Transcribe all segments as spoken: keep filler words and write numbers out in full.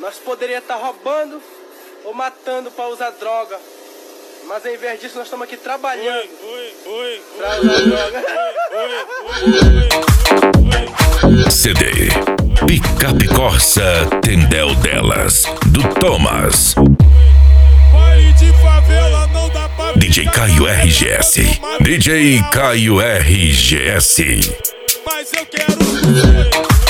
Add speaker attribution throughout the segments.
Speaker 1: Nós poderia estar roubando ou matando para usar droga, mas ao invés disso nós estamos aqui trabalhando para usar droga.
Speaker 2: C D Picape Corsa Tendel Delas, do Thomas. D J Caio R G S. D J Caio R G S.
Speaker 3: Mas eu quero ver.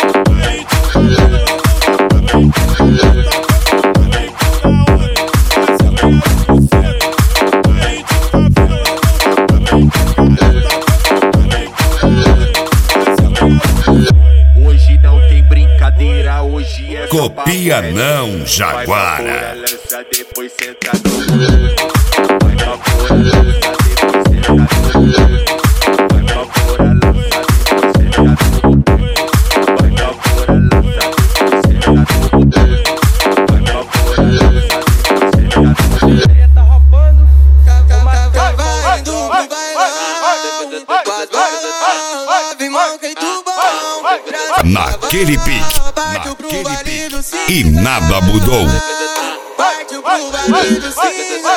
Speaker 3: Hoje não tem brincadeira, hoje é
Speaker 2: Copia não, Jaguara.
Speaker 3: Depois senta no vai pra fora, lança, depois senta no vai pra fora, lança, depois senta no vai pra fora, lança, depois senta no vai pra fora, lança, depois senta no.
Speaker 1: Tá roubando,
Speaker 4: Vai indo pro bailão, com as balas, vem manca e tubão.
Speaker 2: Naquele pique, naquele pique, e nada mudou.
Speaker 4: Partiu pro baile do cinza,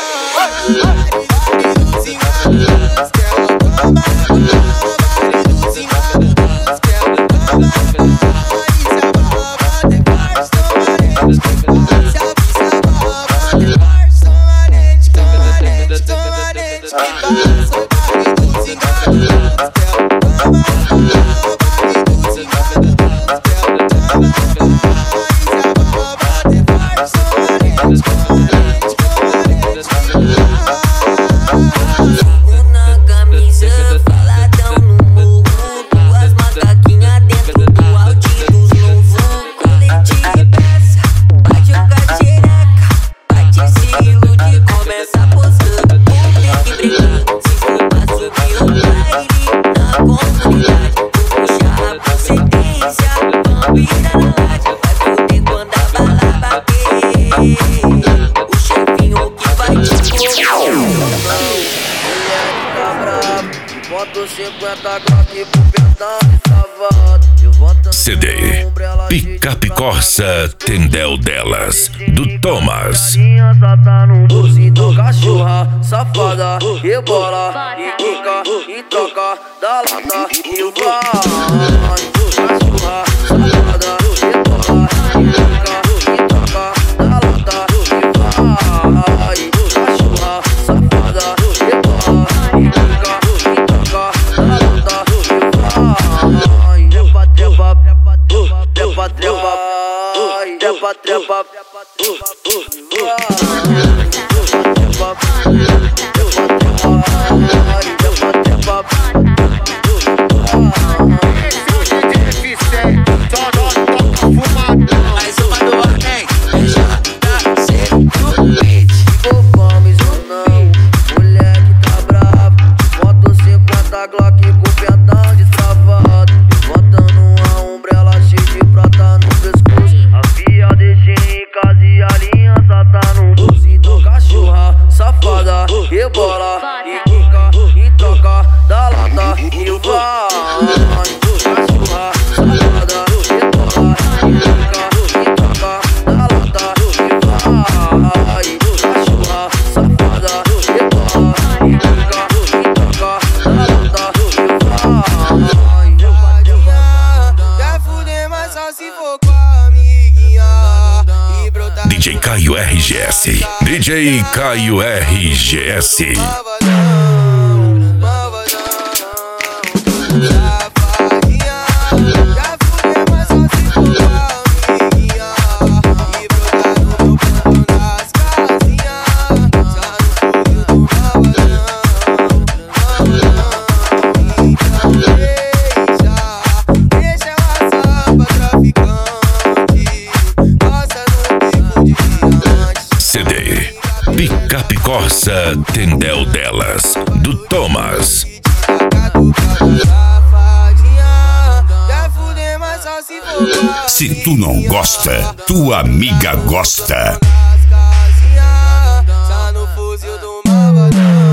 Speaker 2: C D Picape Corsa Tendel Delas, do Thomas.
Speaker 4: Tá no doce do cachorra, safada, rebola, e quica, e troca da lata, e vai. Cachorra, safada, rebola, e quica, e troca da lata, e vai. Cachorra, safada, rebola, e quica, e troca da lata, e vai. Trepa, trepa, trepa, trepa, trepa, trepa, rebola, e quica, e troca da lata, e vai. Cachorra, safada, rebola, e quica, e troca da lata, e vai. Cachorra, safada, rebola, e quica, e troca da lata, e vai. Quer fuder, mas só se for com a amiguinha.
Speaker 2: D J Caio R G S. D J Caio R G S. C D Picape Corsa Tendel Delas, do Thomas. Se tu não gosta, tua amiga gosta.
Speaker 4: Só no fuzil do malvadão.